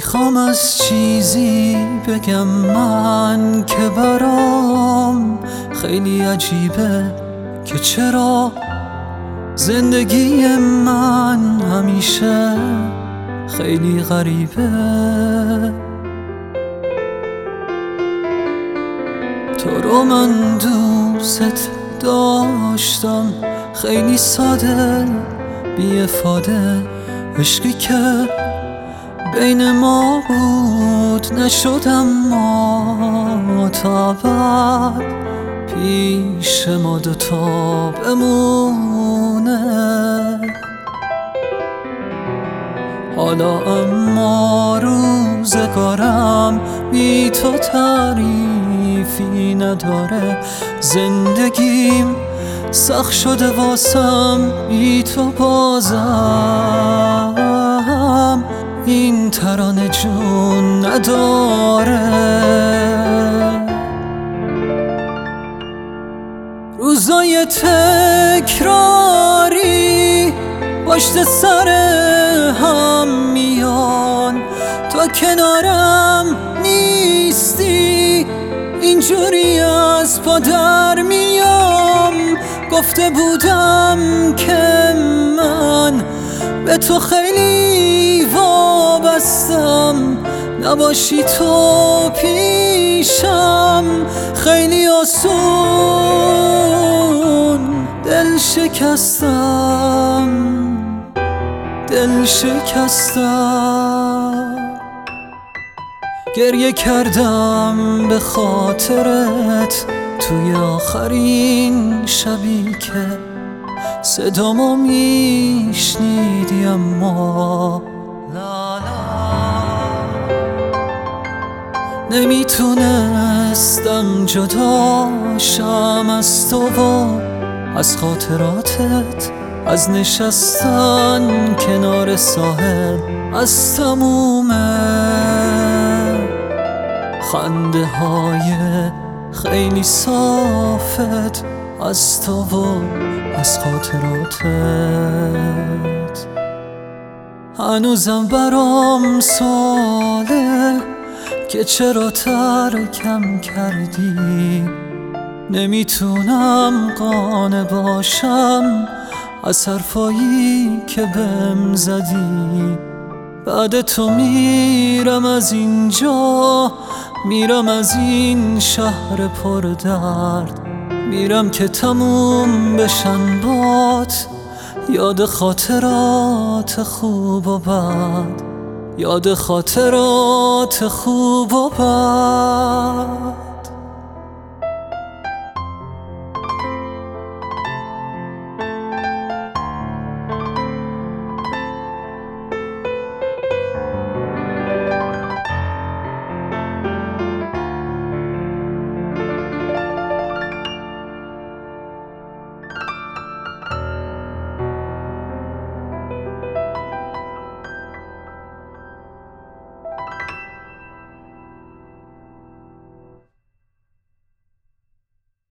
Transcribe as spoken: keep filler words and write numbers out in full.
میخوام از چیزی بگم من که برام خیلی عجیبه که چرا زندگی من همیشه خیلی غریبه. تو رو من دوست داشتم خیلی ساده بی افاده، عشقی که بین ما بود نشد اما تا ابد پیش ما دوتا بمونه. حالا اما روزگارم بی تو تعریفی نداره، زندگیم سخت شده واسم بی تو، بازم این ترانه جون نداره. روزای تکراری پشت سر هم میان، تا کنارم نیستی اینجوری از پا در میام. گفته بودم که من به تو خیلی وابستم، نباشی تو پیشم خیلی آسون دل شکستم، دل شکستم. گریه کردم به خاطرت توی آخرین شبی که صدامو میشنیدی، اما لا لا نمیتونستم جداشم از تو و از خاطراتت، از نشستن کنار ساحل، از تموم خنده های خیلی صافت، از تو و از خاطراتت. هنوزم برام سواله که چرا ترکم کردی، نمیتونم قانع باشم از حرفایی که بهم زدی. بعد تو میرم از اینجا، میرم از این شهر پر درد، میرم که تموم بشن بات یاد خاطرات خوب و بد، یاد خاطرات خوب و بد.